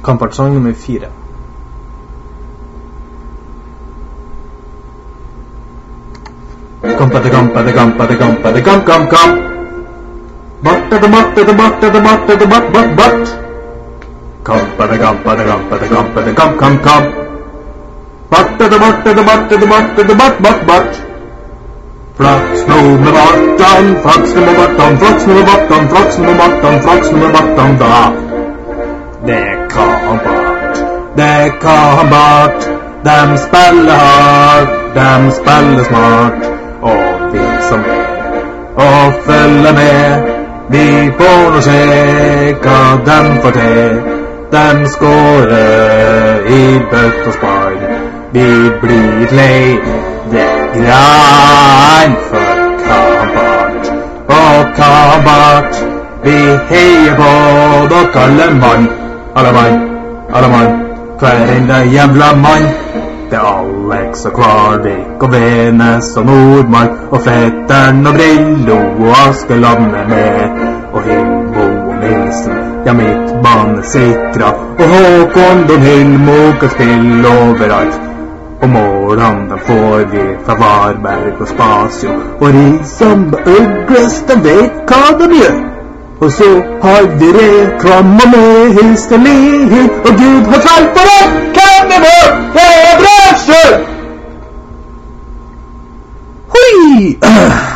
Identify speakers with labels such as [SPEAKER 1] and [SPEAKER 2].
[SPEAKER 1] Kampartsang nummer 4. Kamp. Flaks nummer 18, flaks nummer 18, flaks nummer 18, flaks nummer 18, flaks nummer 18 da. Det kan bart, dem spiller hardt, dem spiller smart, og vi som og følger med, vi får nå se hva dem får til. Dem skårer i bøtt og spann, vi blir lei, det grein for Kabart. Og Kabart, vi heier på dere alle mann, hver enda jævla mann. Det er Alex og Kvalvik og Venes og Nordmark og Fetteren og Brillo og Askeland er med, og Hilmo og Nilsen, ja midtbane sikra, og Håkon Don Hilmo kan spille overalt. Og målene får vi fra Varberg og Spasio, og Risan og Øgles, de vet hva de gjør. Og så har vi reklammer med hysteri, og Gud har tvalt på det, hvem er vår, det er brødsjø! Hui!